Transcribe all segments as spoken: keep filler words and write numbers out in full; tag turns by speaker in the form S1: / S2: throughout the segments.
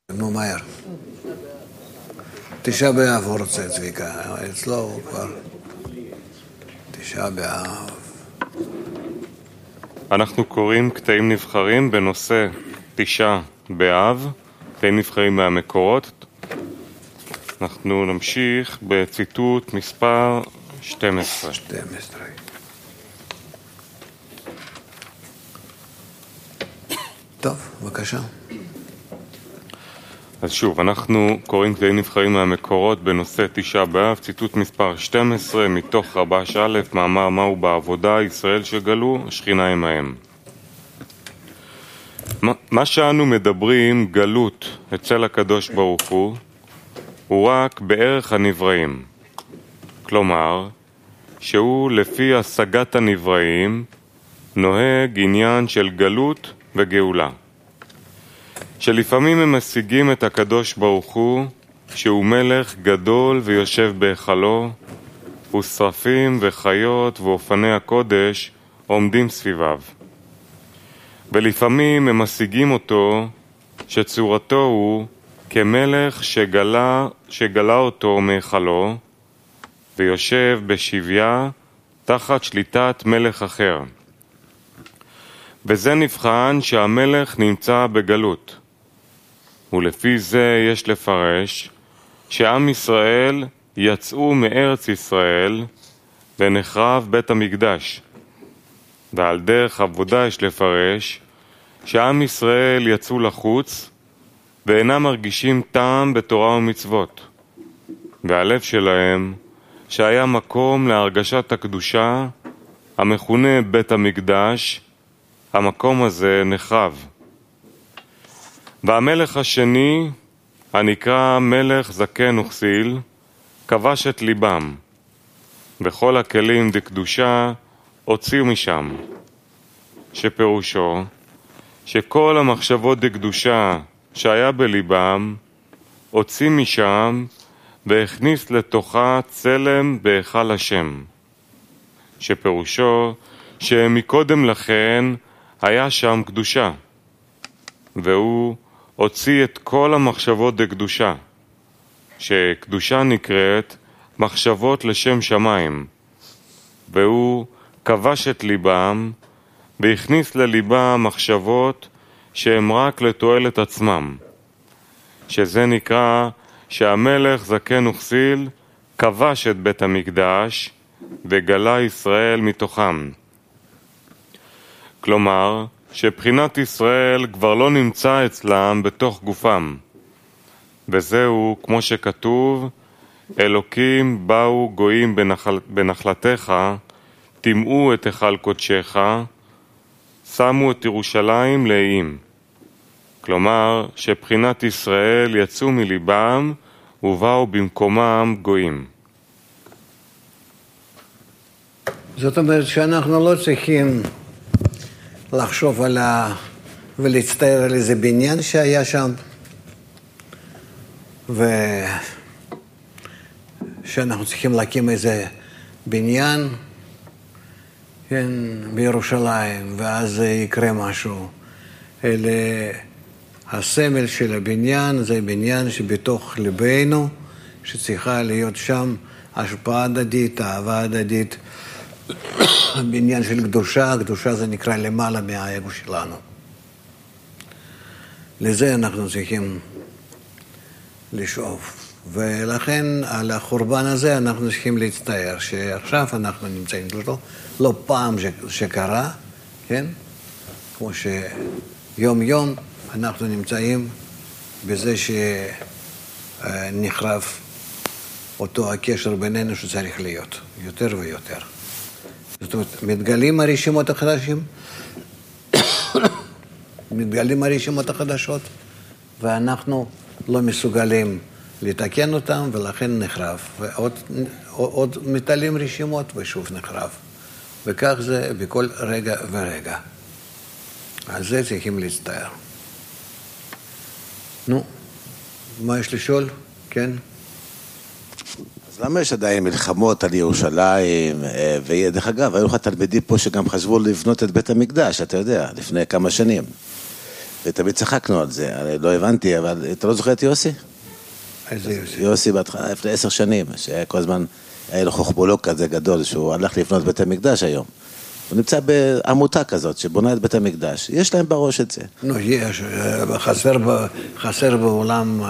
S1: נו, מהר. תשעה באב הוא רוצה צביקה, אצלו הוא כבר תשעה באב.
S2: אנחנו קוראים קטעים נבחרים בנושא תשעה באב, קטעים נבחרים מהמקורות. אנחנו נמשיך בציטוט מספר שתים עשרה.
S1: שתים עשרה. טוב, בבקשה.
S2: אז שוב, אנחנו קוראים קטעים נבחרים מהמקורות בנושא תשעה באב, ציטוט מספר שתים עשרה מתוך רבש א', מאמר מהו בעבודה, ישראל שגלו, השכינה עמהם. מה שאנו מדברים, גלות אצל הקדוש ברוך הוא, הוא רק בערך הנבראים. כלומר, שהוא לפי השגת הנבראים נוהג עניין של גלות וגאולה. שלפעמים הם משיגים את הקדוש ברוך הוא שהוא מלך גדול ויושב בהיכלו, ושרפים וחיות ואופני הקודש עומדים סביביו. ולפעמים הם משיגים אותו שצורתו הוא כמלך שגלה, שגלה אותו מהיכלו ויושב בשביה תחת שליטת מלך אחר. וזה נבחן שהמלך נמצא בגלות. ולפי זה יש לפרש שעם ישראל יצאו מארץ ישראל ונחרב בית המקדש. ועל דרך עבודה יש לפרש שעם ישראל יצאו לחוץ ואינם מרגישים טעם בתורה ומצוות. והלב שלהם שהיה מקום להרגשת הקדושה המכונה בית המקדש, המקום הזה נחרב. והמלך השני, הנקרא מלך זקן וכסיל, כבש את ליבם, וכל הכלים דקדושה הוציאו משם, שפירושו שכל המחשבות דקדושה שהיה בליבם הוציא משם והכניס לתוכה צלם בהיכל השם, שפירושו שמקודם לכן היה שם קדושה, והוא הוציא את כל המחשבות דקדושה, שקדושה נקראת מחשבות לשם שמיים, והוא כבש את ליבם והכניס לליבם מחשבות שהם רק לתועלת עצמם, שזה נקרא שהמלך זקן וכסיל כבש את בית המקדש וגלה ישראל מתוכם. כלומר, שבחינת ישראל כבר לא נמצא אצלם בתוך גופם. וזהו, כמו שכתוב, אלוקים באו גויים בנחל, בנחלתך, תמאו את היכל קודשך, שמו את ירושלים לאיים. כלומר, שבחינת ישראל יצאו מליבם ובאו במקומם גויים.
S1: זאת אומרת שאנחנו לא צריכים לחשוב על ה... ולהצטער על איזה בניין שהיה שם, ושאנחנו צריכים להקים איזה בניין, כן, בירושלים, ואז יקרה משהו. אלה הסמל של הבניין, זה בניין שבתוך ליבנו, שצריכה להיות שם השפעה הדדית, אהבה הדדית, בניין של קדושה, קדושה זה נקרא למעלה מהאגו שלנו. לזה אנחנו צריכים לשאוף. ולכן על החורבן הזה אנחנו צריכים להצטער, שעכשיו אנחנו נמצאים, לא, לא פעם שקרה, כן? כמו שיום יום אנחנו נמצאים בזה שנחרב אותו הקשר בינינו שצריך להיות, יותר ויותר. זאת אומרת, מתגלים הרשימות החדשים, מתגלים הרשימות החדשות, ואנחנו לא מסוגלים לתקן אותם, ולכן נחרב. ועוד עוד מטלים רשימות, ושוב נחרב. וכך זה בכל רגע ורגע. על זה צריכים להצטער. נו, מה יש לשאול? כן?
S3: אז למה יש עדיין מלחמות על ירושלים? ודרך אגב, היו לך תלמידים פה שגם חשבו לבנות את בית המקדש, אתה יודע, לפני כמה שנים. ותמיד צחקנו על זה, אני לא הבנתי, אבל אתה לא זוכר את יוסי?
S1: איזה יוסי?
S3: יוסי בהתחלה, לפני עשר שנים, שהיה כל הזמן, היה לו חוכמולוג כזה גדול, שהוא הלך לפנות בית המקדש היום. הוא נמצא בעמותה כזאת, שבונה את בית המקדש. יש להם בראש את זה.
S1: נו, יש, חסר, חסר בעולם,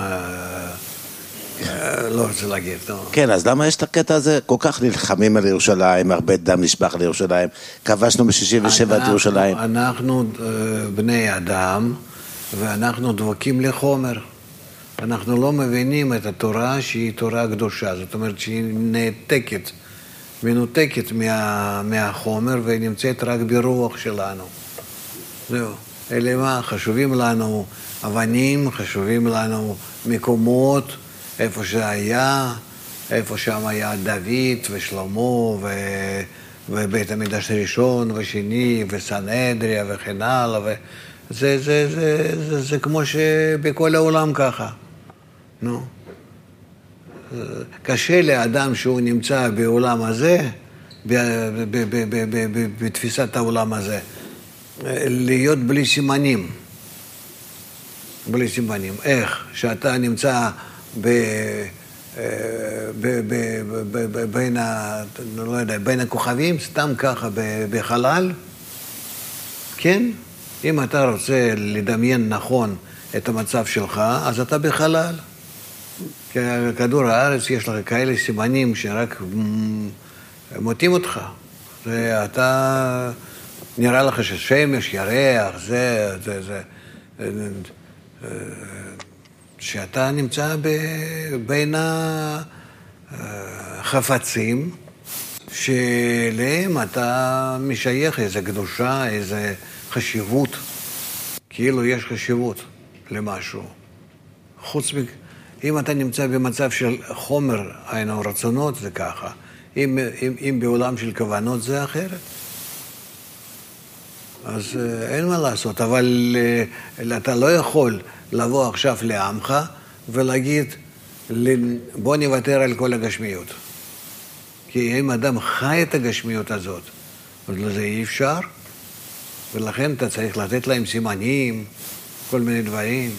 S1: לא רוצה להגיד, לא.
S3: כן, אז למה יש את הקטע הזה? כל כך נלחמים על ירושלים, הרבה דם נשפך לירושלים, כבשנו ב-שישים ושבע את ירושלים.
S1: אנחנו בני אדם, ואנחנו דבקים לחומר. אנחנו לא מבינים את התורה שהיא תורה קדושה, זאת אומרת שהיא נעתקת, מנותקת מה, מהחומר ונמצאת רק ברוח שלנו. זהו. אלה מה? חשובים לנו אבנים, חשובים לנו מקומות, איפה שהיה, איפה שם היה דוד ושלמה ו... ובית המקדש הראשון ושני וסנהדריה וכן הלאה. ו... זה, זה, זה, זה, זה כמו שבכל העולם ככה. נו. קשה לאדם שהוא נמצא בעולם הזה, בתפיסת העולם הזה, להיות בלי סימנים. בלי סימנים. איך? שאתה נמצא ב... בין ה... לא יודע, בין הכוכבים, סתם ככה בחלל? כן? אם אתה רוצה לדמיין נכון את המצב שלך, אז אתה בחלל. כי כדור הארץ יש לך כאלה סימנים שרק מוטים אותך. ואתה נראה לך ששמש, ירח, זה, זה, זה, שאתה נמצא בין החפצים שלהם אתה משייך איזו קדושה, איזו חשיבות, כאילו יש חשיבות למשהו. חוץ מ... אם אתה נמצא במצב של חומר, היינו רצונות, זה ככה. אם, אם, אם בעולם של כוונות זה אחרת. אז אין מה לעשות, אבל אתה לא יכול לבוא עכשיו לעמך ולהגיד, בוא נוותר על כל הגשמיות. כי אם אדם חי את הגשמיות הזאת, אז לזה אי אפשר, ולכן אתה צריך לתת להם סימנים, כל מיני דברים,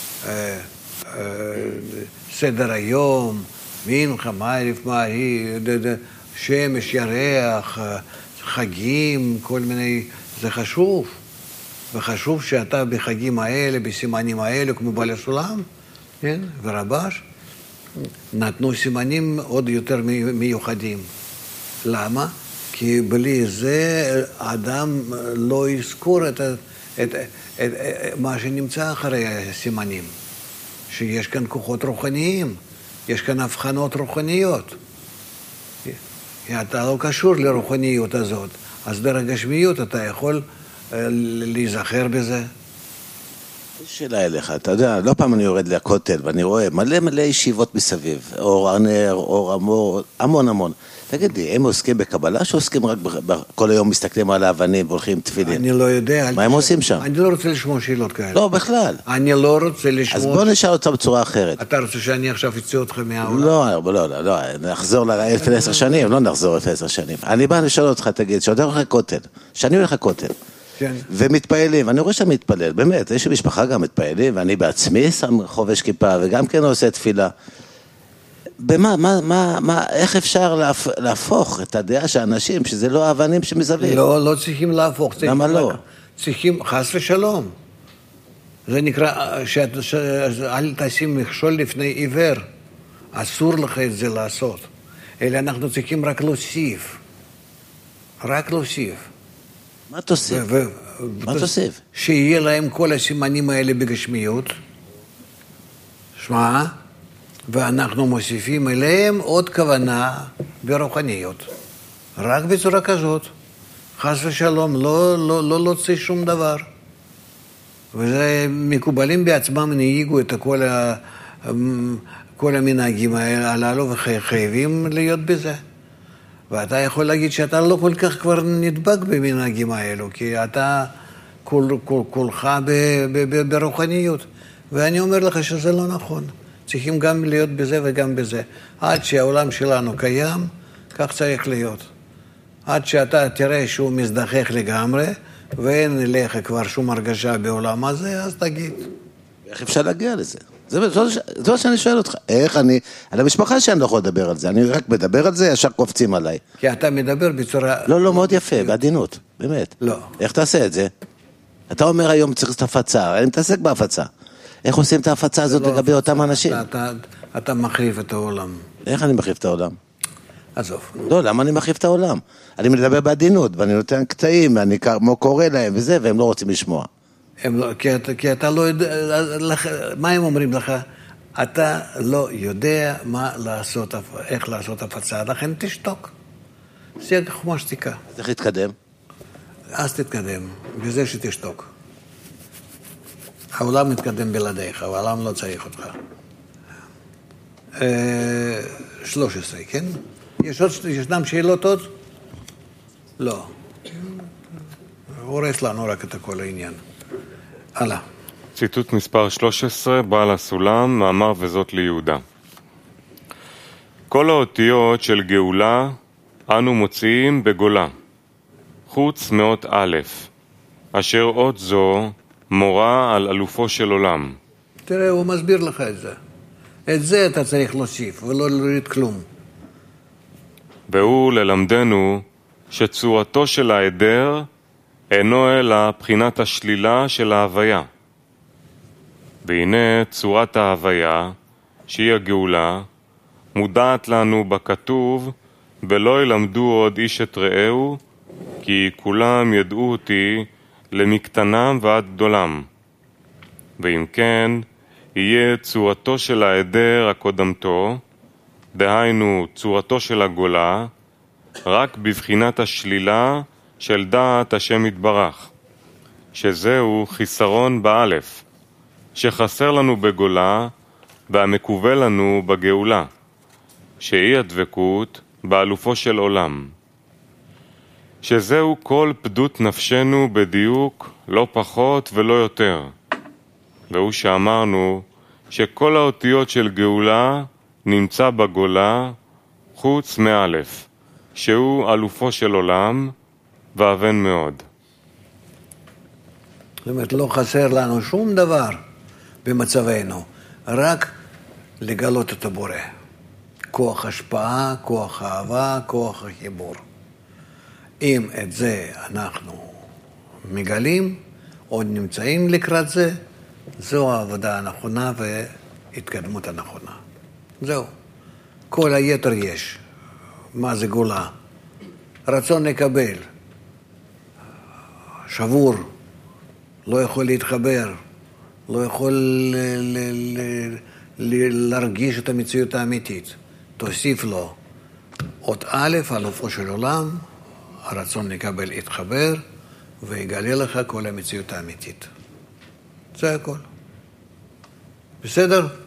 S1: סדר היום, מנחה, מעריף, מעריף, שמש, ירח, חגים, כל מיני, זה חשוב. וחשוב שאתה בחגים האלה, בסימנים האלה, כמו בעל הסולם, כן? ורבש, נתנו סימנים עוד יותר מיוחדים. למה? כי בלי זה האדם לא יזכור את, את, את, את, את מה שנמצא אחרי הסימנים. שיש כאן כוחות רוחניים, יש כאן הבחנות רוחניות. אתה לא קשור לרוחניות הזאת, אז דרך גשמיות אתה יכול להיזכר בזה.
S3: יש שאלה אליך, אתה יודע, לא פעם אני יורד לכותל ואני רואה מלא מלא ישיבות מסביב, אור הנר, אור המור, המון המון. תגיד לי, הם עוסקים בקבלה שעוסקים רק כל היום מסתכלים על האבנים והולכים תפילין?
S1: אני לא יודע.
S3: מה הם עושים שם?
S1: אני לא רוצה לשמוע שאלות כאלה.
S3: לא, בכלל.
S1: אני לא רוצה לשמוע...
S3: אז בוא נשאל אותה בצורה אחרת.
S1: אתה רוצה שאני עכשיו אצא אותך מהעולם?
S3: לא, לא, לא, לא, נחזור לפני עשר שנים, לא נחזור לפני עשר שנים. אני בא לשאול אותך, תגיד, שאתה הולך לכותל, שאני הולך לכותל.
S1: כן.
S3: ומתפעלים, ואני רואה שאתה מתפלל, באמת, יש משפחה גם מתפעלים, ואני בעצמי שם חובש כיפה, וגם כן עושה תפילה. במה, מה, מה, מה, איך אפשר להפ, להפוך את הדעה של האנשים, שזה לא האבנים שמסביב?
S1: לא, לא צריכים להפוך.
S3: למה לא?
S1: צריכים, חס ושלום. זה נקרא, שאת, אל תשים מכשול לפני עיוור. אסור לך את זה לעשות. אלא אנחנו צריכים רק להוסיף. רק להוסיף.
S3: מה תוסיף? מה תוסיף?
S1: שיהיה להם כל הסימנים האלה בגשמיות. שמע, ואנחנו מוסיפים אליהם עוד כוונה ברוחניות. רק בצורה כזאת. חס ושלום, לא, לא, לא להוציא שום דבר. וזה מקובלים בעצמם נהיגו את כל, ה, כל המנהגים הללו וחייבים להיות בזה. ואתה יכול להגיד שאתה לא כל כך כבר נדבק במנהגים האלו, כי אתה כול, כול, כולך ב, ב, ב, ברוחניות. ואני אומר לך שזה לא נכון. צריכים גם להיות בזה וגם בזה. עד שהעולם שלנו קיים, כך צריך להיות. עד שאתה תראה שהוא מזדחך לגמרי, ואין אליך כבר שום הרגשה בעולם הזה, אז תגיד.
S3: איך אפשר להגיע לזה? זה, זה, זה מה שאני שואל אותך. איך אני, על המשפחה שאני לא יכול לדבר על זה, אני רק מדבר על זה, ישר קופצים עליי.
S1: כי אתה מדבר בצורה...
S3: לא, לא, מאוד יפה, בעדינות, באמת.
S1: לא.
S3: איך תעשה את זה? אתה אומר היום צריך את הפצה, אני מתעסק בהפצה. איך עושים את ההפצה הזאת
S1: לא
S3: לגבי
S1: הפצה,
S3: אותם אנשים?
S1: אתה, אתה, אתה מחריב את העולם.
S3: איך אני מחריב את העולם?
S1: עזוב.
S3: לא, למה אני מחריב את העולם? אני מדבר בעדינות, ואני נותן קטעים, ואני כמו קורא להם וזה, והם לא רוצים לשמוע.
S1: הם לא, כי, אתה, כי אתה לא יודע, לך, מה הם אומרים לך? אתה לא יודע מה לעשות, איך לעשות הפצה, לכן תשתוק. זה כמו שתיקה.
S3: אז איך להתקדם?
S1: אז תתקדם, בזה שתשתוק. העולם מתקדם בלעדיך, העולם לא צריך אותך. שלוש עשרה, כן? יש עוד, ישנם שאלות עוד? לא. הורס לנו רק את כל העניין. הלאה.
S2: ציטוט מספר שלוש עשרה, בעל הסולם, מאמר וזאת ליהודה. כל האותיות של גאולה אנו מוציאים בגולה, חוץ מאות א', אשר אות זו מורה על אלופו של עולם.
S1: תראה, הוא מסביר לך את זה. את זה אתה צריך להוסיף, ולא להוריד כלום.
S2: והוא ללמדנו שצורתו של העדר אינו אלא בחינת השלילה של ההוויה. והנה צורת ההוויה, שהיא הגאולה, מודעת לנו בכתוב, ולא ילמדו עוד איש את רעהו, כי כולם ידעו אותי למקטנם ועד גדולם. ואם כן, יהיה צורתו של העדר הקודמתו, דהיינו צורתו של הגולה, רק בבחינת השלילה של דעת השם יתברך, שזהו חיסרון באלף, שחסר לנו בגולה והמקובל לנו בגאולה, שהיא הדבקות באלופו של עולם. שזהו כל פדות נפשנו בדיוק, לא פחות ולא יותר. והוא שאמרנו שכל האותיות של גאולה נמצא בגולה חוץ מאלף, שהוא אלופו של עולם ואבן מאוד.
S1: זאת אומרת, לא חסר לנו שום דבר במצבנו, רק לגלות את הבורא. כוח השפעה, כוח אהבה, כוח החיבור. אם את זה אנחנו מגלים, או נמצאים לקראת זה, זו העבודה הנכונה והתקדמות הנכונה. זהו. כל היתר יש. מה זה גאולה? רצון לקבל. שבור. לא יכול להתחבר. לא יכול ל- ל- ל- ל- להרגיש את המציאות האמיתית. תוסיף לו עוד א', אלופו של עולם, הרצון לקבל יתחבר, ויגלה לך כל המציאות האמיתית. זה הכל. בסדר?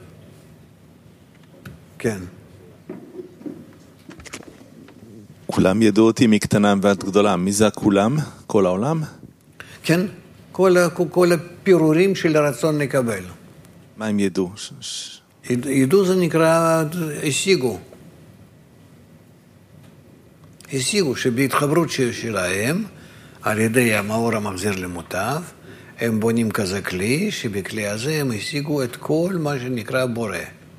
S1: כן.
S4: כולם ידעו אותי מקטנם ועד גדולם. מי זה הכולם? כל העולם?
S1: כן. כל, כל הפירורים של הרצון לקבל.
S4: מה הם ידעו? ש... ש...
S1: ידעו זה נקרא, השיגו. השיגו שבהתחברות שלהם, על ידי המאור המחזיר למוטב, הם בונים כזה כלי, שבכלי הזה הם השיגו את כל מה שנקרא בורא.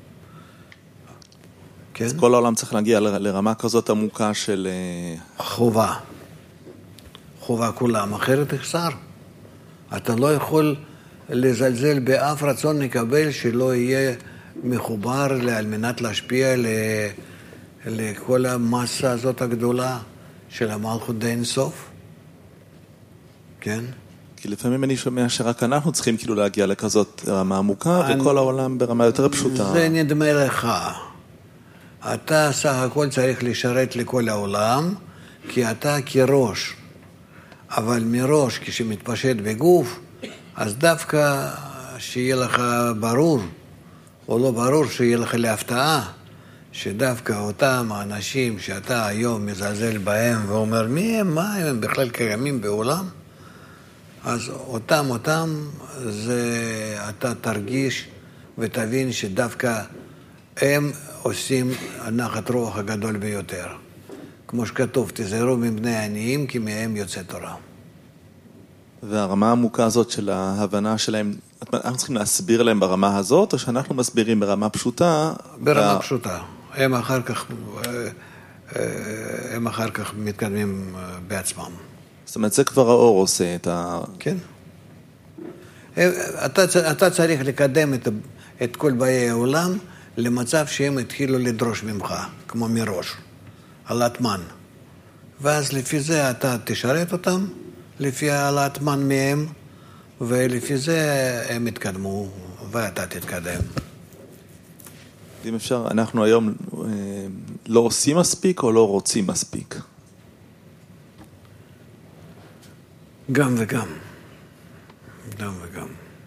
S1: כן?
S4: אז כל העולם צריך להגיע ל- לרמה כזאת עמוקה של...
S1: חובה. חובה כולם, אחרת תחסר. אתה לא יכול לזלזל באף רצון לקבל שלא יהיה מחובר על מנת להשפיע ל... לכל המסה הזאת הגדולה של המלכות די אינסוף. כן?
S4: כי לפעמים אני שומע שרק אנחנו צריכים כאילו להגיע לכזאת רמה עמוקה, אני... וכל העולם ברמה יותר פשוטה.
S1: זה נדמה לך. אתה סך הכל צריך לשרת לכל העולם, כי אתה כראש. אבל מראש, כשמתפשט בגוף, אז דווקא שיהיה לך ברור, או לא ברור, שיהיה לך להפתעה, שדווקא אותם האנשים שאתה היום מזלזל בהם ואומר, מי הם, מה הם, הם בכלל קיימים בעולם? אז אותם, אותם, זה אתה תרגיש ותבין שדווקא הם עושים הנחת רוח הגדול ביותר. כמו שכתוב, תזהרו מבני העניים, כי מהם יוצא תורה.
S4: והרמה העמוקה הזאת של ההבנה שלהם, אנחנו צריכים להסביר להם ברמה הזאת, או שאנחנו מסבירים ברמה פשוטה?
S1: ברמה וה... פשוטה. הם אחר כך, הם אחר כך מתקדמים בעצמם.
S4: זאת אומרת, זה כבר האור עושה את ה...
S1: כן. אתה, אתה צריך לקדם את, את כל באי העולם למצב שהם התחילו לדרוש ממך, כמו מראש, העלאת מן. ואז לפי זה אתה תשרת אותם, לפי העלאת מן מהם, ולפי זה הם יתקדמו, ואתה תתקדם.
S4: אם אפשר, אנחנו היום לא עושים מספיק או לא רוצים מספיק?
S1: גם וגם. גם וגם.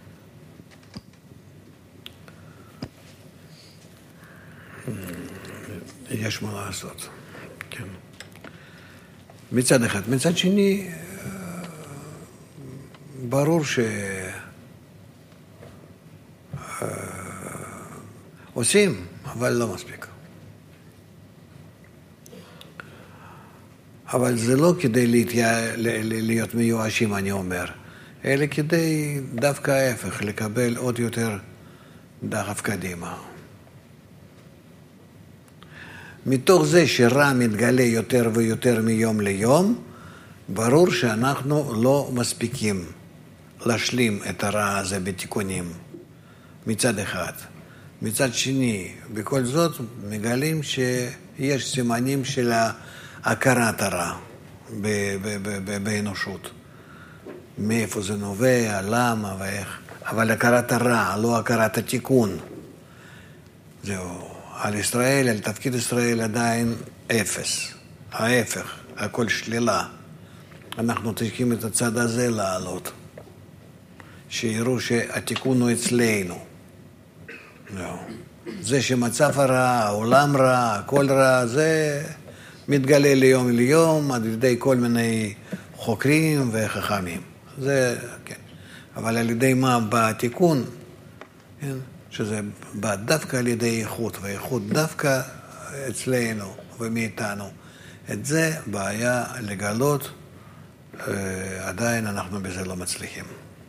S1: יש מה לעשות. כן. מצד אחד. מצד שני, ברור ש... עושים, אבל לא מספיק. אבל זה לא כדי להתיה... להיות מיואשים, אני אומר, אלא כדי דווקא ההפך, לקבל עוד יותר דחף קדימה. מתוך זה שרע מתגלה יותר ויותר מיום ליום, ברור שאנחנו לא מספיקים להשלים את הרע הזה בתיקונים, מצד אחד. מצד שני, בכל זאת מגלים שיש סימנים של הכרת הרע באנושות. מאיפה זה נובע, למה ואיך. אבל הכרת הרע, לא הכרת התיקון. זהו. על ישראל, על תפקיד ישראל עדיין אפס. ההפך, הכל שלילה. אנחנו צריכים את הצד הזה לעלות. שיראו שהתיקון הוא אצלנו. זהו. זה שמצב הרע, העולם רע, הכל רע, זה מתגלה ליום ליום על ידי כל מיני חוקרים וחכמים. זה, כן. אבל על ידי מה בתיקון, כן? שזה בא דווקא על ידי איכות, ואיכות דווקא אצלנו ומאיתנו. את זה בעיה לגלות, עדיין אנחנו בזה לא מצליחים.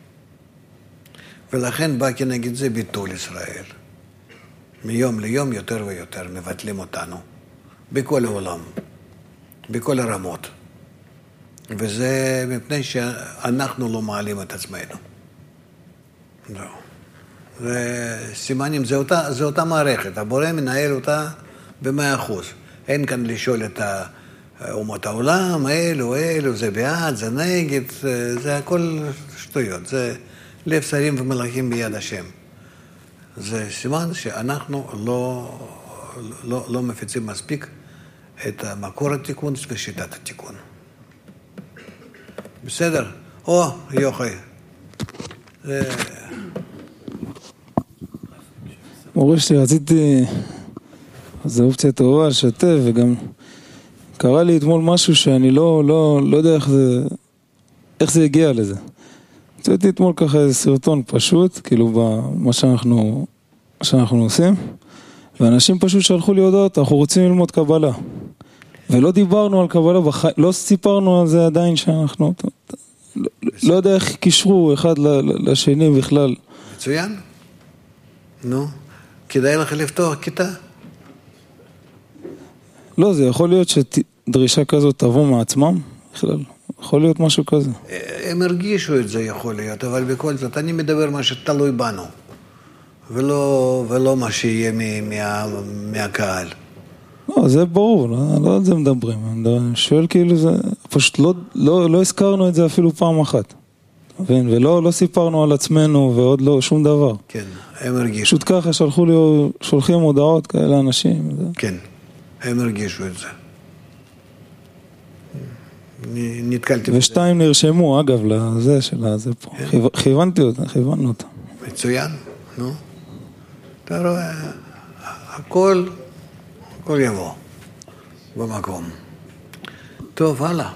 S1: ולכן בא כנגד זה ביטול ישראל. מיום ליום יותר ויותר מבטלים אותנו, בכל העולם, בכל הרמות. וזה מפני שאנחנו לא מעלים את עצמנו. זהו. וסימנים, זה אותה, זה אותה מערכת, הבורא מנהל אותה במאה אחוז. אין כאן לשאול את אומות העולם, אלו, אלו, זה בעד, זה נגד, זה הכל שטויות, זה לב שרים ומלאכים ביד השם. זה סימן שאנחנו לא, לא, לא מפיצים מספיק את מקור התיקון ושיטת התיקון. בסדר? או, יוחאי. זה...
S5: מורה שלי, רציתי, זו אופציה טובה, לשתף, וגם קרה לי אתמול משהו שאני לא, לא, לא יודע איך זה, איך זה הגיע לזה. רציתי אתמול ככה איזה סרטון פשוט, כאילו במה שאנחנו, שאנחנו עושים, ואנשים פשוט שלחו לי הודעות, אנחנו רוצים ללמוד קבלה. ולא דיברנו על קבלה, בח... לא סיפרנו על זה עדיין שאנחנו, לא, לא יודע איך קישרו אחד לשני בכלל.
S1: מצוין. נו. כדאי לך לפתוח כיתה?
S5: לא, זה יכול להיות שדרישה כזאת תבוא מעצמם, בכלל. יכול להיות משהו כזה.
S1: הם הרגישו את זה, יכול להיות, אבל בכל זאת, אני מדבר מה שתלוי בנו, ולא, ולא מה שיהיה מה, מה, מהקהל.
S5: לא, זה ברור, לא, לא על זה מדברים. אני שואל כאילו, זה, פשוט לא, לא, לא הזכרנו את זה אפילו פעם אחת. ולא לא סיפרנו על עצמנו ועוד לא שום דבר.
S1: כן, הם הרגישו.
S5: פשוט ככה שלחו לי, שולחים הודעות כאלה אנשים.
S1: כן, הם הרגישו את זה. נתקלתי בזה.
S5: ושתיים נרשמו, אגב, לזה של זה פה. כיוונתי אותה, כיוונו אותה.
S1: מצוין, נו. אתה רואה, הכל, הכל יבוא במקום. טוב, הלאה.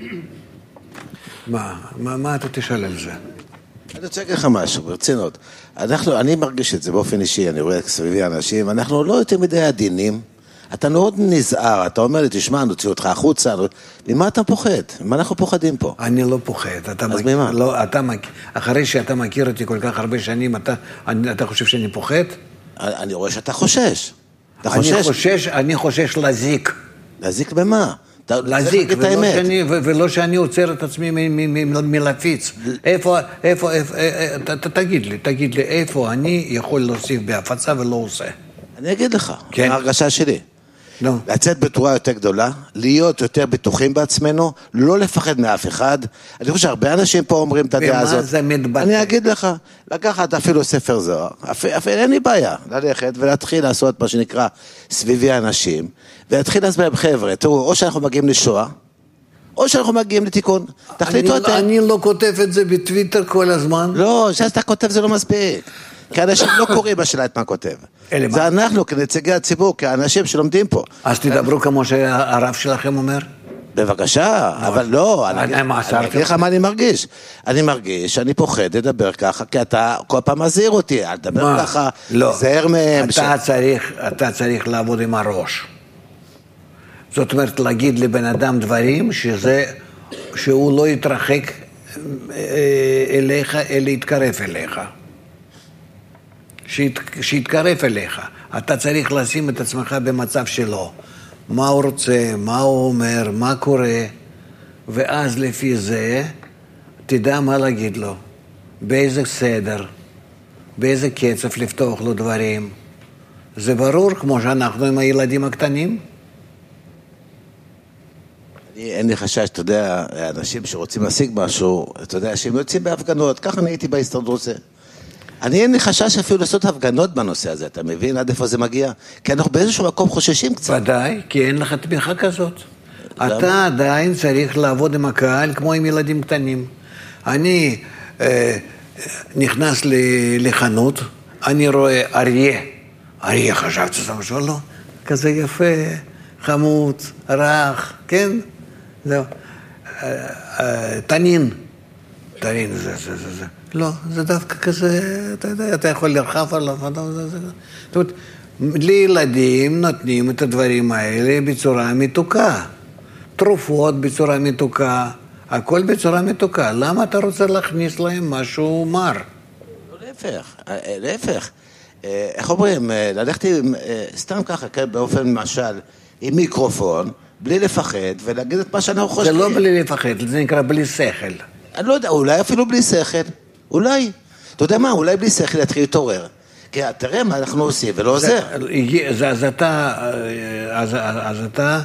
S1: מה, מה, מה אתה תשאל על זה?
S3: אני רוצה להגיד לך משהו, ברצינות. אנחנו, אני מרגיש את זה באופן אישי, אני רואה סביבי אנשים, אנחנו לא יותר מדי עדינים, אתה מאוד נזהר, אתה אומר לי, תשמע, נוציא אותך החוצה, ממה אתה פוחד? מה אנחנו פוחדים פה?
S1: אני לא פוחד. אתה
S3: אז
S1: מק...
S3: ממה?
S1: לא, אתה מק... אחרי שאתה מכיר אותי כל כך הרבה שנים, אתה, אני, אתה חושב שאני פוחד?
S3: אני רואה שאתה חושש. אתה
S1: אני
S3: חושש?
S1: חושש, אני חושש להזיק.
S3: להזיק במה? אתה צריך
S1: להזיק,
S3: להגיד את
S1: ולא
S3: האמת.
S1: שאני, ו- ולא שאני עוצר את עצמי מ- מ- מ- מלהפיץ. איפה, איפה, איפה, אה, ת- ת- תגיד לי, תגיד לי, איפה אני יכול להוסיף בהפצה ולא עושה?
S3: אני אגיד לך,
S1: כן.
S3: ההרגשה שלי.
S1: לא.
S3: לצאת בתורה יותר גדולה, להיות יותר בטוחים בעצמנו, לא לפחד מאף אחד. אני חושב שהרבה אנשים פה אומרים את הדעה
S1: במה
S3: הזאת.
S1: זה מתבטא?
S3: אני אגיד לך, לקחת אפילו ספר זוהר, אפילו, אפילו אין לי בעיה, ללכת ולהתחיל לעשות מה שנקרא סביבי אנשים, ולהתחיל להסביר, חבר'ה, תראו, או שאנחנו מגיעים לשואה, או שאנחנו מגיעים לתיקון. תחליטו
S1: אני,
S3: אתם.
S1: אני לא כותב את זה בטוויטר כל הזמן.
S3: לא, שאתה כותב זה לא מספיק. כי אנשים לא קוראים בשאלה את מה כותב.
S1: אלה
S3: זה
S1: מה?
S3: אנחנו כנציגי הציבור, כאנשים שלומדים פה.
S1: אז תדברו כמו שהרב שלכם אומר.
S3: בבקשה, אבל לא,
S1: אני-
S3: אני
S1: מה,
S3: אני אגיד לך מה אני מרגיש. אני מרגיש שאני פוחד לדבר ככה, כי אתה כל פעם מזהיר אותי, אל תדבר
S1: מה?
S3: ככה,
S1: לא.
S3: זהר מהם.
S1: אתה צריך, אתה צריך לעבוד עם הראש. זאת אומרת, להגיד לבן אדם דברים שזה, שהוא לא יתרחק אה, אליך, אלא יתקרב אליך. שית, שיתקרב אליך. אתה צריך לשים את עצמך במצב שלו. מה הוא רוצה, מה הוא אומר, מה קורה, ואז לפי זה תדע מה להגיד לו, באיזה סדר, באיזה קצב לפתוח לו דברים. זה ברור, כמו שאנחנו עם הילדים הקטנים.
S3: אני, אין לי חשש, אתה יודע, אנשים שרוצים להשיג משהו, אתה יודע, שהם יוצאים בהפגנות, ככה אני הייתי בהסתדרות זה. אני אין לי חשש אפילו לעשות הפגנות בנושא הזה, אתה מבין עד איפה זה מגיע? כי אנחנו באיזשהו מקום חוששים קצת.
S1: ודאי, כי אין לך תמיכה כזאת. אתה עדיין צריך לעבוד עם הקהל כמו עם ילדים קטנים. אני אה, נכנס לחנות, אני רואה אריה, אריה חשבתי שזה משהו, לא, כזה יפה, חמוד, רך, כן? זהו. אה, אה, תנין, תנין זה, זה, זה, זה. לא, זה דווקא כזה, אתה יודע, אתה יכול לרחב עליו, זה, זה. זאת אומרת, לילדים נותנים את הדברים האלה בצורה מתוקה. תרופות בצורה מתוקה, הכל בצורה מתוקה. למה אתה רוצה להכניס להם משהו מר?
S3: לא, להפך, להפך. איך אומרים, ללכת עם, סתם ככה, באופן משל, עם מיקרופון, בלי לפחד, ולהגיד את מה שאנחנו חושבים.
S1: זה לא בלי לפחד, זה נקרא בלי שכל.
S3: אני לא יודע, אולי אפילו בלי שכל. אולי. אתה יודע מה, אולי בלי שכל להתחיל להתעורר. כי תראה מה אנחנו עושים ולא עוזר.
S1: אז אתה, אז אתה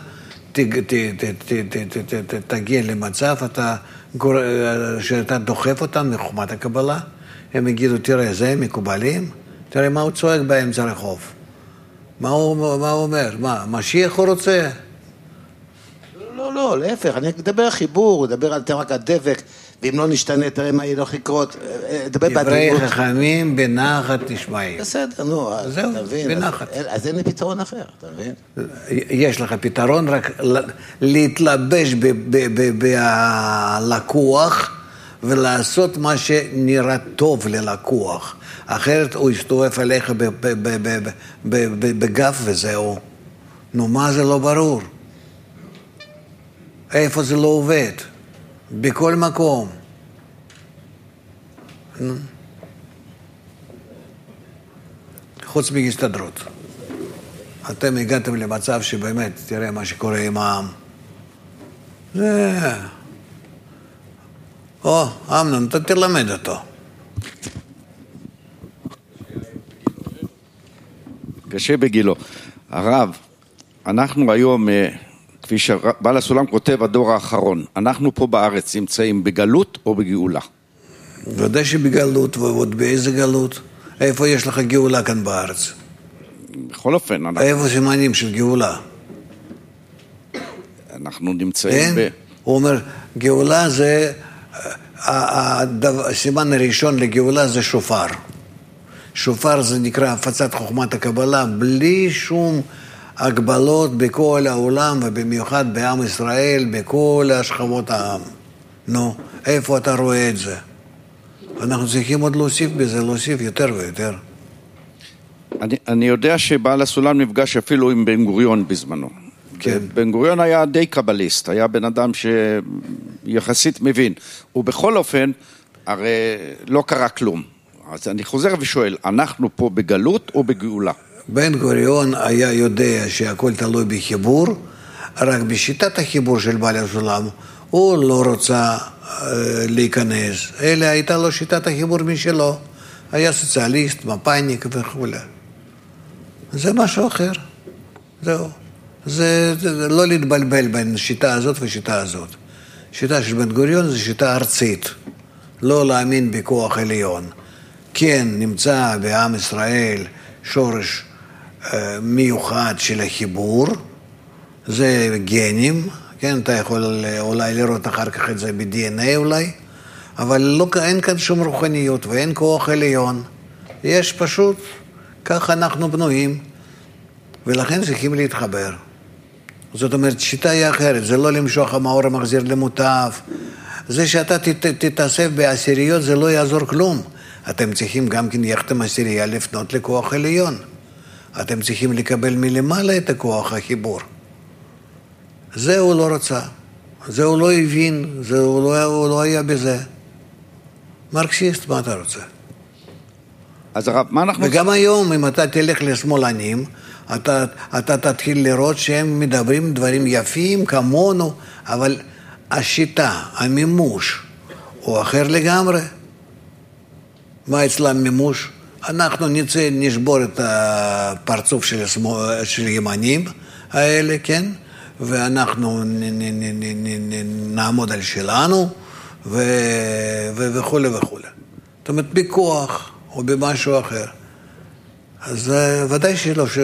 S1: תגיע למצב, שאתה דוחף אותם מחומת הקבלה, הם יגידו, תראה, זה הם מקובלים, תראה מה הוא צועק באמצע הרחוב. מה הוא אומר? מה, משיח הוא רוצה?
S3: לא, לא, להפך, אני אדבר חיבור, אדבר על רק הדבק, ואם לא נשתנה, תראה מה ילך לקרות, אדבר
S1: דברי חכמים בנחת נשמעים.
S3: בסדר, נו,
S1: זהו, בנחת.
S3: אז אין לי פתרון אחר, אתה מבין?
S1: יש לך פתרון, רק להתלבש בלקוח, ולעשות מה שנראה טוב ללקוח. אחרת הוא יסתובב עליך בגף וזהו. נו, מה זה לא ברור? איפה זה לא עובד? בכל מקום. חוץ מהסתדרות. אתם הגעתם למצב שבאמת, תראה מה שקורה עם העם. זה... או, אמנון, אתה תלמד אותו.
S6: קשה בגילו. הרב, אנחנו היום, כפי שבעל הסולם כותב, הדור האחרון, אנחנו פה בארץ נמצאים בגלות או בגאולה?
S1: ודאי שבגלות, ועוד באיזה גלות? איפה יש לך גאולה כאן בארץ?
S6: בכל אופן, אנחנו...
S1: איפה סימנים של גאולה?
S6: אנחנו נמצאים
S1: אין?
S6: ב...
S1: הוא אומר, גאולה זה, הסימן הראשון לגאולה זה שופר. שופר זה נקרא הפצת חוכמת הקבלה, בלי שום הגבלות בכל העולם, ובמיוחד בעם ישראל, בכל השכבות העם. נו, איפה אתה רואה את זה? אנחנו צריכים עוד להוסיף בזה, להוסיף יותר ויותר.
S6: אני, אני יודע שבעל הסולם נפגש אפילו עם בן גוריון בזמנו.
S1: כן.
S6: בן גוריון היה די קבליסט, היה בן אדם שיחסית מבין. ובכל אופן, הרי לא קרה כלום. אז אני חוזר ושואל, אנחנו פה בגלות או בגאולה?
S1: בן גוריון היה יודע שהכל תלוי בחיבור, רק בשיטת החיבור של בעל הסולם, הוא לא רוצה אה, להיכנס, אלא הייתה לו שיטת החיבור משלו. היה סוציאליסט, מפאיניק וכו'. זה משהו אחר. זהו. זה, זה לא להתבלבל בין שיטה הזאת ושיטה הזאת. שיטה של בן גוריון זה שיטה ארצית. לא להאמין בכוח עליון. כן, נמצא בעם ישראל שורש אה, מיוחד של החיבור. זה גנים. כן, אתה יכול אולי לראות אחר כך את זה ב-די אן איי אולי. אבל לא, אין כאן שום רוחניות ואין כוח עליון. יש פשוט, כך אנחנו בנויים, ולכן צריכים להתחבר. זאת אומרת, שיטה היא אחרת, זה לא למשוך המאור המחזיר למוטב. זה שאתה תתאסף בעשיריות, זה לא יעזור כלום. אתם צריכים גם כן יחד עם עשירייה לפנות לכוח עליון. אתם צריכים לקבל מלמעלה את הכוח החיבור. זה הוא לא רצה. זה הוא לא הבין, זה הוא לא, הוא לא היה בזה. מרקסיסט, מה אתה רוצה?
S6: אז הרב, מה אנחנו...
S1: וגם היום, אם אתה תלך לשמאלנים, אתה, אתה תתחיל לראות שהם מדברים דברים יפים כמונו, אבל השיטה, המימוש, הוא אחר לגמרי. מה אצלם מימוש? אנחנו נצא, נשבור את הפרצוף של, השמאל, של ימנים האלה, כן? ואנחנו נ, נ, נ, נ, נ, נעמוד על שלנו, ו... ו... וכו' וכו'. זאת אומרת, בכוח או במשהו אחר. אז ודאי שלא... ש...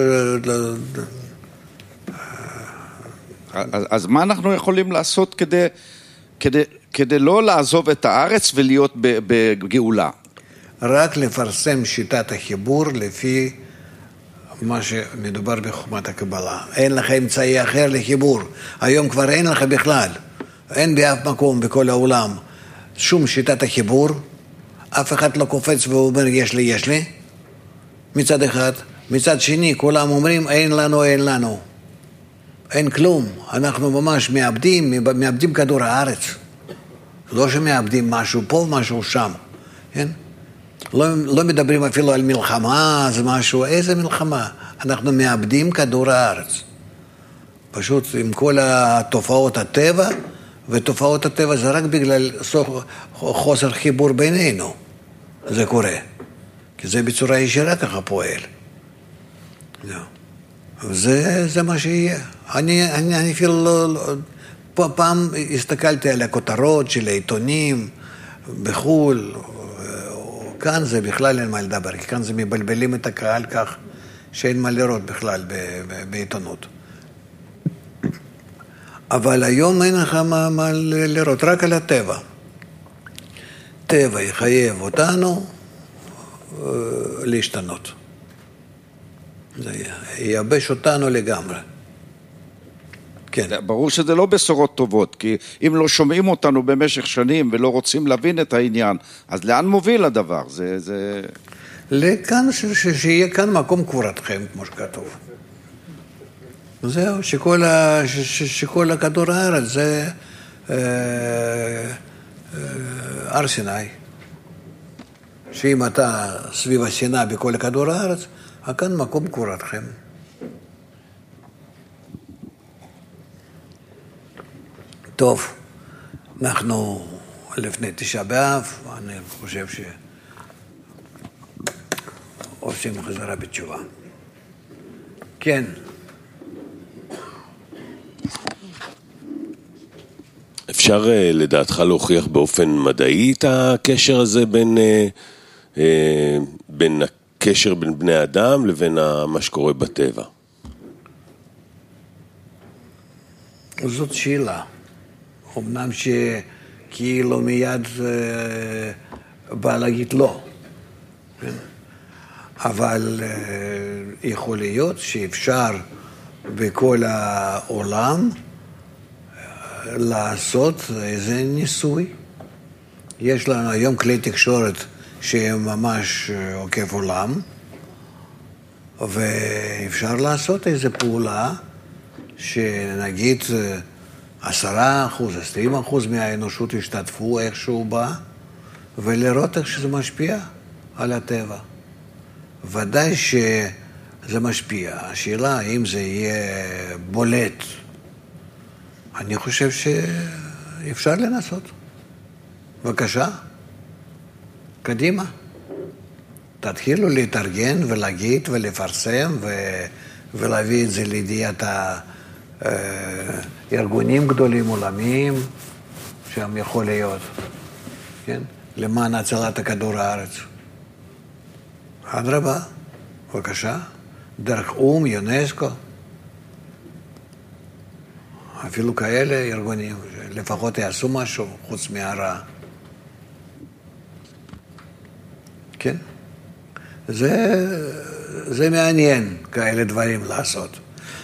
S6: אז, אז מה אנחנו יכולים לעשות כדי, כדי, כדי לא לעזוב את הארץ ולהיות בגאולה?
S1: רק לפרסם שיטת החיבור לפי מה שמדובר בחוכמת הקבלה. אין לך אמצעי אחר לחיבור. היום כבר אין לך בכלל. אין באף מקום בכל העולם שום שיטת החיבור. אף אחד לא קופץ ואומר יש לי, יש לי. מצד אחד. מצד שני, כולם אומרים אין לנו, אין לנו. אין כלום. אנחנו ממש מאבדים, מאבדים כדור הארץ. לא שמאבדים משהו פה, משהו שם. כן? לא, לא מדברים אפילו על מלחמה, זה משהו, איזה מלחמה? אנחנו מאבדים כדור הארץ. פשוט עם כל התופעות הטבע, ותופעות הטבע זה רק בגלל חוסר חיבור בינינו. זה קורה. כי זה בצורה ישירה ככה פועל. זה, זה מה שיהיה. אני, אני, אני אפילו לא, לא... פעם הסתכלתי על הכותרות של העיתונים בחול, כאן זה בכלל אין מה לדבר, כי כאן זה מבלבלים את הקהל כך שאין מה לראות בכלל בעיתונות. אבל היום אין לך מה, מה לראות, רק על הטבע. טבע יחייב אותנו אה, להשתנות. זה ייבש אותנו לגמרי. כן.
S6: ברור שזה לא בשורות טובות, כי אם לא שומעים אותנו במשך שנים ולא רוצים להבין את העניין, אז לאן מוביל הדבר? זה, זה...
S1: לכאן, ש- ש- שיהיה כאן מקום קבורתכם, כמו שכתוב. זהו, שכל, ה- ש- ש- שכל הכדור הארץ זה אה, אה, הר סיני. שאם אתה סביב הסיני בכל הכדור הארץ, כאן מקום קבורתכם. טוב, אנחנו לפני תשעה באב, אני חושב שעושים חזרה בתשובה. כן.
S7: אפשר לדעתך להוכיח באופן מדעי את הקשר הזה בין, בין הקשר בין בני אדם לבין מה שקורה בטבע?
S1: זאת שאלה. אמנם שכאילו מיד בא להגיד לא. אבל יכול להיות שאפשר בכל העולם לעשות איזה ניסוי. יש לנו היום כלי תקשורת שהם ממש עוקב עולם, ואפשר לעשות איזו פעולה שנגיד עשרה אחוז, עשרים אחוז מהאנושות השתתפו איכשהו בה, ולראות איך שזה משפיע על הטבע. ודאי שזה משפיע. השאלה האם זה יהיה בולט. אני חושב שאפשר לנסות. בבקשה, קדימה. תתחילו להתארגן ולהגיד ולפרסם ו... ולהביא את זה לידיעת הארגונים גדולים עולמיים שהם יכול להיות, כן? למען הצלת הכדור הארץ. אדרבה, בבקשה, דרך אום, יונסקו, אפילו כאלה ארגונים, לפחות יעשו משהו חוץ מהרע. כן? זה, זה מעניין, כאלה דברים לעשות.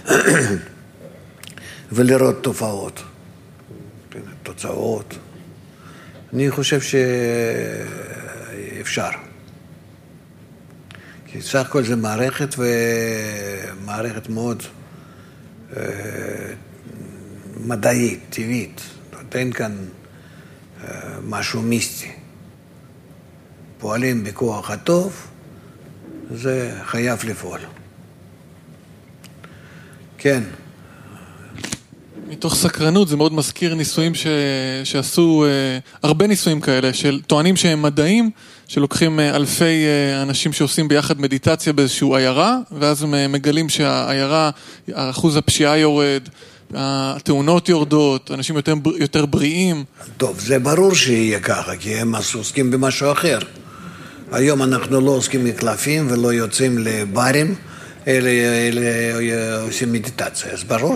S1: ולראות תופעות, תוצאות. אני חושב שאפשר. כי סך הכל זה מערכת, ומערכת מאוד אה, מדעית, טבעית. אין כאן אה, משהו מיסטי. פועלים בכוח הטוב, זה חייב לפעול. כן.
S8: מתוך סקרנות, זה מאוד מזכיר ניסויים ש... שעשו, אה, הרבה ניסויים כאלה, של טוענים שהם מדעים, שלוקחים אה, אלפי אה, אנשים שעושים ביחד מדיטציה באיזשהו עיירה, ואז הם מגלים שהעיירה, אחוז הפשיעה יורד, התאונות יורדות, אנשים יותר, יותר בריאים.
S1: טוב, זה ברור שיהיה ככה, כי הם עוסקים במשהו אחר. היום אנחנו לא עוסקים מקלפים ולא יוצאים לברים, אלא, אלא עושים מדיטציה. אז ברור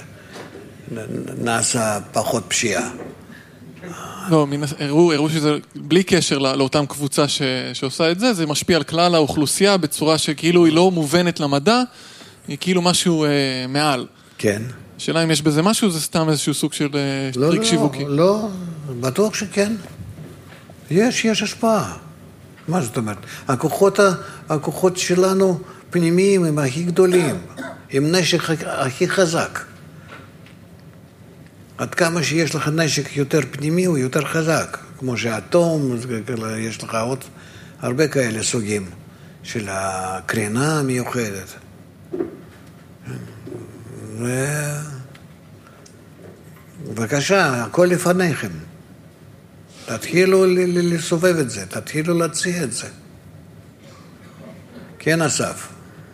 S1: שנעשה פחות פשיעה.
S8: לא, הראו, הראו שזה בלי קשר לא, לאותם קבוצה ש, שעושה את זה, זה משפיע על כלל האוכלוסייה בצורה שכאילו היא לא מובנת למדע, היא כאילו משהו אה, מעל.
S1: כן.
S8: השאלה אם יש בזה משהו, זה סתם איזשהו סוג של
S1: לא,
S8: טריק
S1: לא,
S8: שיווקי.
S1: לא, לא, בטוח שכן. יש, יש השפעה. מה זאת אומרת? הכוחות, הכוחות שלנו פנימיים הם הכי גדולים, עם נשק הכי חזק. עד כמה שיש לך נשק יותר פנימי הוא יותר חזק, כמו שהאטום, יש לך עוד הרבה כאלה סוגים של הקרינה המיוחדת. ו... בבקשה, הכל לפניכם. תתחילו לסובב את זה, תתחילו להציע את זה. כן, אסף.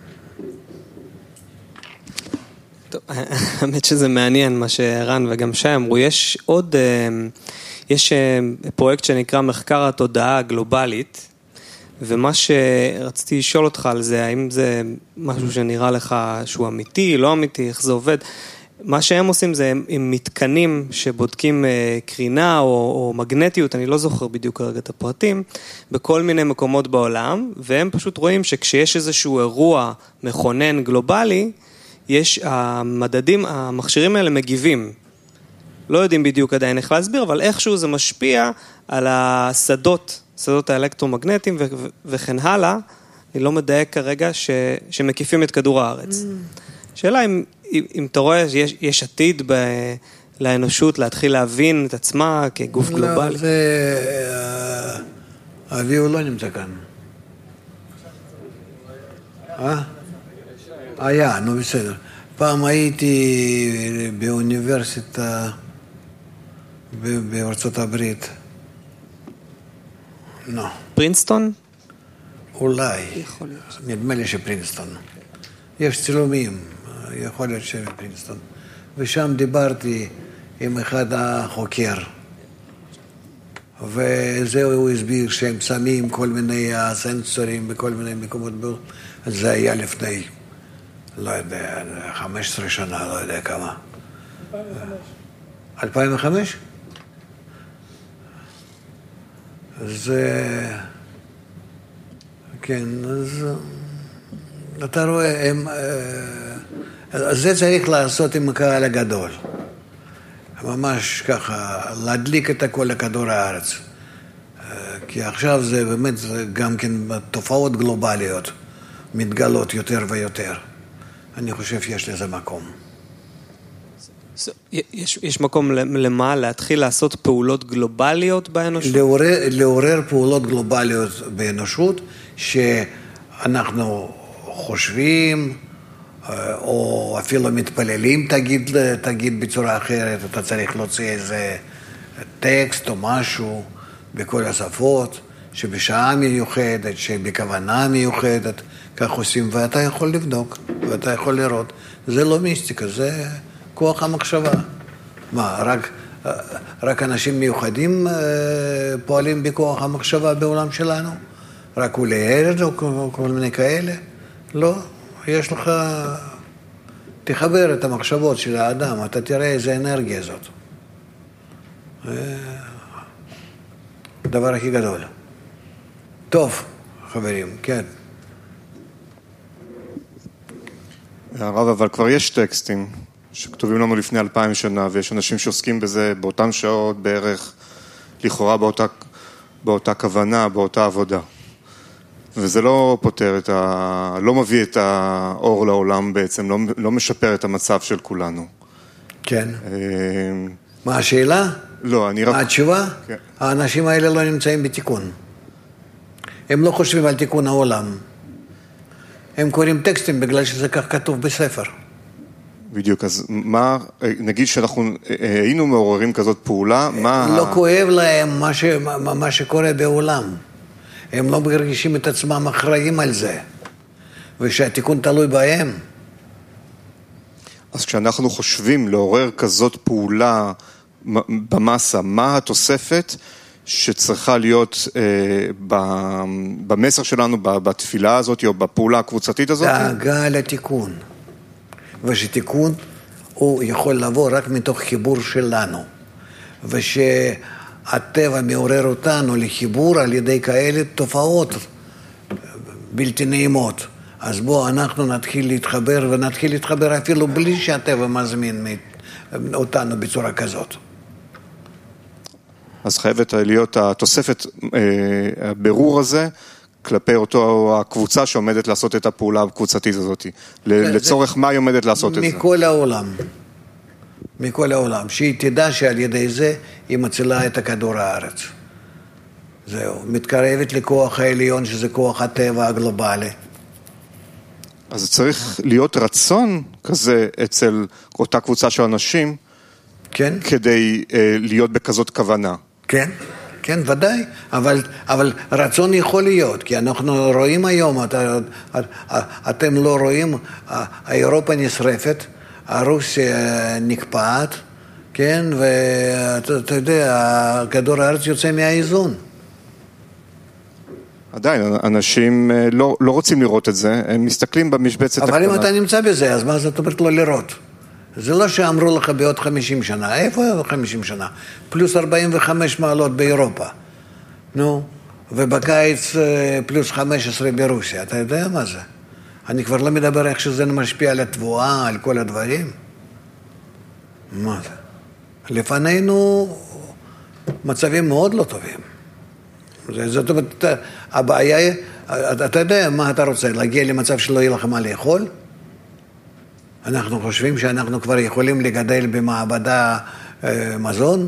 S9: טוב, האמת שזה מעניין מה שרן וגם שי אמרו. יש עוד, יש פרויקט שנקרא מחקר התודעה הגלובלית, ומה שרציתי לשאול אותך על זה, האם זה משהו שנראה לך שהוא אמיתי, לא אמיתי, איך זה עובד? מה שהם עושים זה עם מתקנים שבודקים קרינה או, או מגנטיות, אני לא זוכר בדיוק כרגע את הפרטים, בכל מיני מקומות בעולם, והם פשוט רואים שכשיש איזשהו אירוע מכונן גלובלי, יש המדדים, המכשירים האלה מגיבים. לא יודעים בדיוק עדיין איך להסביר, אבל איכשהו זה משפיע על השדות, שדות האלקטרומגנטיים ו- ו- וכן הלאה, אני לא מדייק כרגע ש- שמקיפים את כדור הארץ. Mm. שאלה אם, אם אתה רואה שיש יש עתיד ב, לאנושות להתחיל להבין את עצמה כגוף
S1: לא,
S9: גלובלי.
S1: לא, זה... אבי הוא לא נמצא כאן. אה? היה, נו בסדר. פעם הייתי באוניברסיטה בארצות הברית. לא.
S9: פרינסטון?
S1: אולי.
S9: יכול להיות.
S1: נדמה לי שפרינסטון. יש צילומים, יכול להיות שפרינסטון. ושם דיברתי עם אחד החוקר. וזהו, הוא הסביר שהם שמים כל מיני סנסורים בכל מיני מקומות. זה היה לפני, לא יודע, חמש עשרה שנה, לא יודע כמה. אלפיים וחמש? אז כן, אז אתה רואה, הם, אז זה צריך לעשות עם הקהל הגדול. ממש ככה, להדליק את הכל לכדור הארץ. כי עכשיו זה באמת זה גם כן תופעות גלובליות. מתגלות יותר ויותר. אני חושב שיש לזה מקום.
S9: יש, יש מקום למה? להתחיל לעשות פעולות גלובליות באנושות?
S1: לעורר, לעורר פעולות גלובליות באנושות, שאנחנו חושבים, או אפילו מתפללים, תגיד, תגיד בצורה אחרת, אתה צריך להוציא איזה טקסט או משהו בכל השפות, שבשעה מיוחדת, שבכוונה מיוחדת, כך עושים, ואתה יכול לבדוק, ואתה יכול לראות. זה לא מיסטיקה, זה כוח המחשבה. מה, רק, רק אנשים מיוחדים פועלים בכוח המחשבה בעולם שלנו? רק אולי ילד או כל מיני כאלה? לא, יש לך... תחבר את המחשבות של האדם, אתה תראה איזה אנרגיה זאת. הדבר הכי גדול. טוב, חברים, כן.
S10: הרב, אבל כבר יש טקסטים שכתובים לנו לפני אלפיים שנה, ויש אנשים שעוסקים בזה באותן שעות בערך, לכאורה באותה, באותה כוונה, באותה עבודה. וזה לא פותר את ה... לא מביא את האור לעולם בעצם, לא, לא משפר את המצב של כולנו.
S1: כן. מה השאלה?
S10: לא, אני רק...
S1: התשובה? כן. האנשים האלה לא נמצאים בתיקון. הם לא חושבים על תיקון העולם. הם קוראים טקסטים בגלל שזה כך כתוב בספר.
S10: בדיוק, אז מה, נגיד שאנחנו היינו מעוררים כזאת פעולה, מה...
S1: לא כואב להם מה, ש, מה, מה שקורה בעולם. הם לא מרגישים את עצמם אחראים על זה. ושהתיקון תלוי בהם.
S10: אז כשאנחנו חושבים לעורר כזאת פעולה במסה, מה התוספת שצריכה להיות אה, במסר שלנו, בתפילה הזאת, או בפעולה הקבוצתית הזאת?
S1: דאגה לתיקון. ושתיקון הוא יכול לבוא רק מתוך חיבור שלנו. ושהטבע מעורר אותנו לחיבור על ידי כאלה תופעות בלתי נעימות. אז בואו אנחנו נתחיל להתחבר, ונתחיל להתחבר אפילו בלי שהטבע מזמין אותנו בצורה כזאת.
S10: אז חייבת להיות התוספת, הבירור הזה, כלפי אותו הקבוצה שעומדת לעשות את הפעולה הקבוצתית הזאת. לצורך מה היא עומדת לעשות את זה?
S1: מכל העולם. מכל העולם. שהיא תדע שעל ידי זה היא מצילה את הכדור הארץ. זהו. מתקרבת לכוח העליון שזה כוח הטבע הגלובלי.
S10: אז צריך להיות רצון כזה אצל אותה קבוצה של אנשים,
S1: כן. כדי
S10: אה, להיות בכזאת כוונה.
S1: כן, כן, ודאי, אבל, אבל רצון יכול להיות, כי אנחנו רואים היום, את, את, אתם לא רואים, אירופה נשרפת, רוסיה נקפאת, כן, ואתה יודע, כדור הארץ יוצא מהאיזון.
S10: עדיין, אנשים לא, לא רוצים לראות את זה, הם מסתכלים במשבצת
S1: אבל
S10: הקטנה.
S1: אם אתה נמצא בזה, אז מה זאת אומרת לא לראות? זה לא שאמרו לך בעוד חמישים שנה, איפה חמישים שנה? פלוס ארבעים וחמש מעלות באירופה, נו, ובקיץ פלוס חמש עשרה ברוסיה, אתה יודע מה זה? אני כבר לא מדבר איך שזה משפיע על התבואה, על כל הדברים. מה זה? לפנינו מצבים מאוד לא טובים. זאת אומרת, הבעיה היא, אתה יודע מה אתה רוצה, להגיע למצב שלא יהיה לך מה לאכול? אנחנו חושבים שאנחנו כבר יכולים לגדל במעבדה אה, מזון?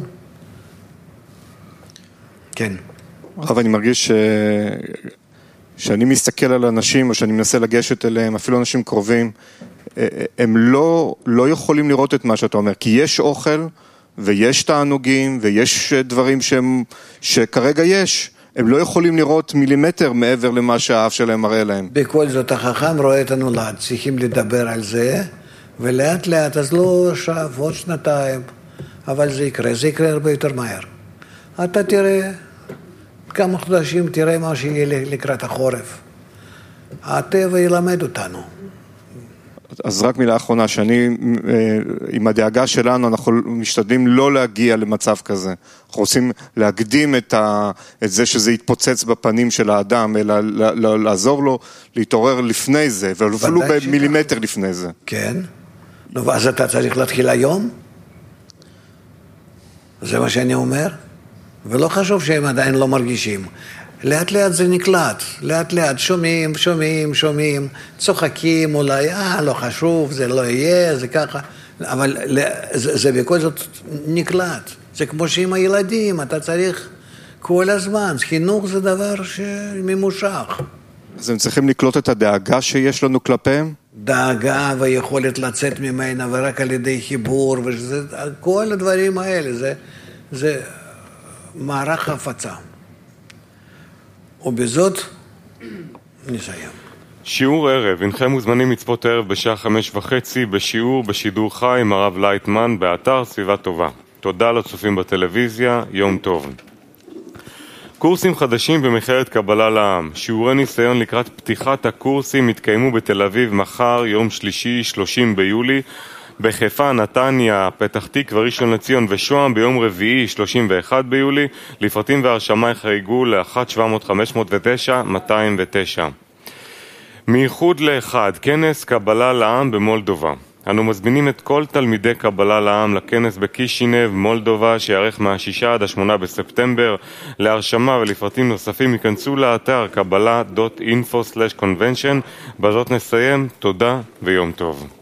S1: כן.
S10: אבל אני מרגיש ש... שאני מסתכל על אנשים, או שאני מנסה לגשת אליהם, אפילו אנשים קרובים, הם לא, לא יכולים לראות את מה שאתה אומר, כי יש אוכל, ויש תענוגים, ויש דברים שהם, שכרגע יש. הם לא יכולים לראות מילימטר מעבר למה שהאף שלהם מראה להם.
S1: בכל זאת החכם רואה את הנולד, צריכים לדבר על זה, ולאט לאט, אז לא עכשיו, עוד שנתיים, אבל זה יקרה, זה יקרה הרבה יותר מהר. אתה תראה, כמה חודשים תראה מה שיהיה לקראת החורף. הטבע ילמד אותנו.
S10: אז רק מילה אחרונה, שאני, עם הדאגה שלנו, אנחנו משתדלים לא להגיע למצב כזה. אנחנו רוצים להקדים את, ה, את זה שזה יתפוצץ בפנים של האדם, אלא לעזור לו להתעורר לפני זה, ואפילו במילימטר לפני זה.
S1: כן. נו, אז אתה צריך להתחיל היום? זה מה שאני אומר? ולא חשוב שהם עדיין לא מרגישים. לאט לאט זה נקלט, לאט לאט שומעים, שומעים, שומעים, צוחקים אולי, אה, לא חשוב, זה לא יהיה, זה ככה, אבל זה, זה בכל זאת נקלט. זה כמו שעם הילדים, אתה צריך כל הזמן, חינוך זה דבר שממושך.
S10: אז הם צריכים לקלוט את הדאגה שיש לנו כלפיהם?
S1: דאגה ויכולת לצאת ממנה ורק על ידי חיבור, וזה, כל הדברים האלה, זה, זה מערך הפצה. ובזאת נסיים.
S2: שיעור ערב, אינכם מוזמנים לצפות ערב בשעה חמש וחצי בשיעור בשידור חי עם הרב לייטמן באתר סביבה טובה. תודה לצופים בטלוויזיה, יום טוב. קורסים חדשים במכללת קבלה לעם. שיעורי ניסיון לקראת פתיחת הקורסים יתקיימו בתל אביב מחר, יום שלישי, שלושים ביולי, בחיפה, נתניה, פתח תקווה, ראשון לציון ושוהם ביום רביעי, שלושים ואחד ביולי. לפרטים והרשמה יחייגו ל-אחת שבע מאות חמש מאות ותשע מאתיים ותשע. מייחוד לאחד, כנס קבלה לעם במולדובה. אנו מזמינים את כל תלמידי קבלה לעם לכנס בקישינב, מולדובה, שיערך מה-שישה עד השמונה בספטמבר. להרשמה ולפרטים נוספים ייכנסו לאתר קבלה דוט אינפו סלש קונבנשן. בזאת נסיים, תודה ויום טוב.